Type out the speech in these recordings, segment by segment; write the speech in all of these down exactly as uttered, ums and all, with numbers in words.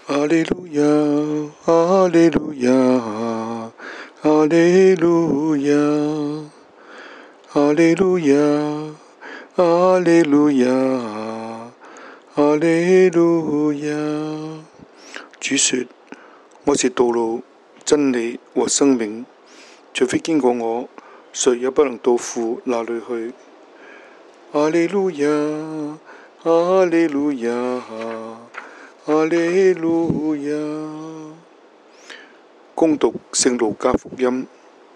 哈利路亞，哈利路亞，哈利路亞，哈利路亞，哈利路亞，哈利路亞。主說：我是道路、真理和生命，除非經過我，誰也不能到父那裏去。哈利路亞，哈利路亞，哈利路亞。恭讀聖路加福音。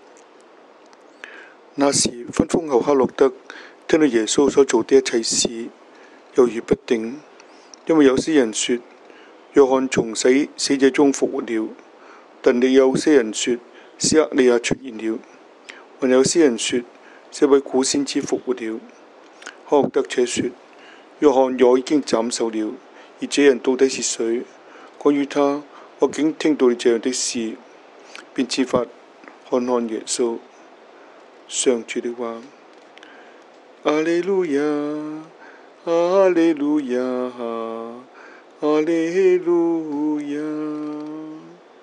那時，分封後黑落德聽到耶穌所做的一切事，猶豫不定，因為有些人說約翰從死死者中復活了，但亦有些人說是厄利亞出現了，還有些人說這位古先知復活了。黑落德且說約翰我已經斬首了，而這人到底是誰？關於他，我竟聽到了這樣的事，便設法看看耶穌。上主的話。哈利路亞，哈利路亞，哈利路亞。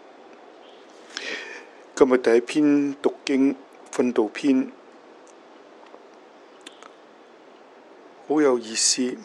今日第一篇讀經訓導篇，好有意思。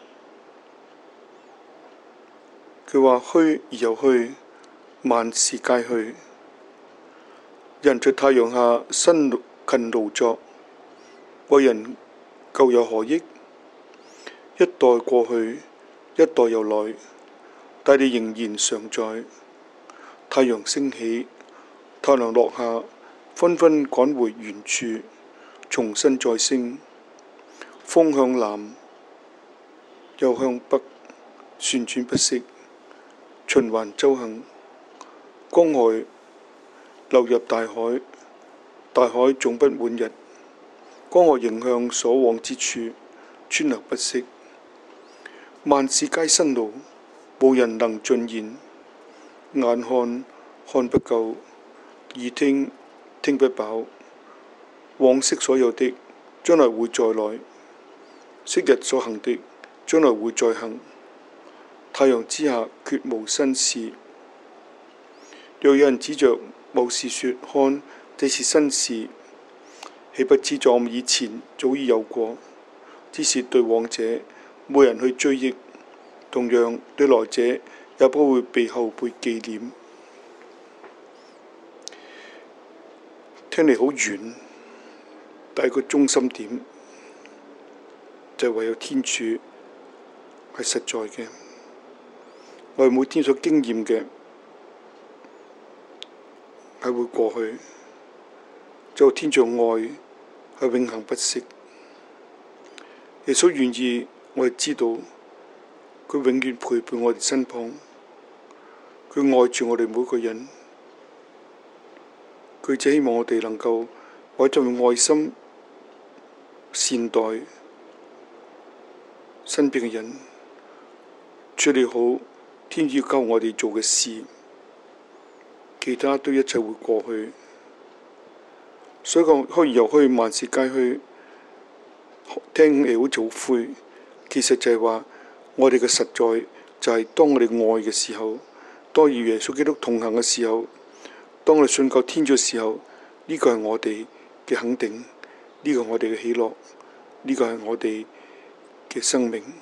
佢話虛而又虛，萬事皆虛。人在太陽下辛勤勞作，為人究有何益？一代過去，一代又來，大地仍然常在。太陽升起，太陽落下，紛紛趕回原處，重新再升。風向南又向北，旋轉不息，循環周行。江河流入大海，大海總不滿溢。江河迎向所往之處，川流不息。萬事皆辛勞，無人能盡言。眼看看不夠，耳聽聽不飽。往昔所有的，將來會再來；昔日所行的，將來會再行。太陽之下絕無新事。若有人指着某事說：看，這是新事，豈不知在我們以前早已有過？只是對往者沒人去追憶，同樣對來者也不會被後輩紀念。聽嚟好遠，但係個中心點就係唯有天主係實在嘅。我哋每天所經驗嘅係會過去，就天主愛係永恆不息。耶穌願意我哋知道，佢永遠陪伴我哋身旁，佢愛住我哋每個人，佢只希望我哋能夠為咗用愛心善待身邊嘅人，處理好天主教我哋做嘅事，其他都一切會過去。所以講虛而又虛，萬事皆虛，聽嚟好似好灰，其實就係話我哋嘅實在就係當我哋愛嘅時候，當與耶穌基督同行嘅時候，當我哋信靠天主嘅時候，呢個係我哋嘅肯定，呢個係我哋嘅喜樂，呢個係我哋嘅生命。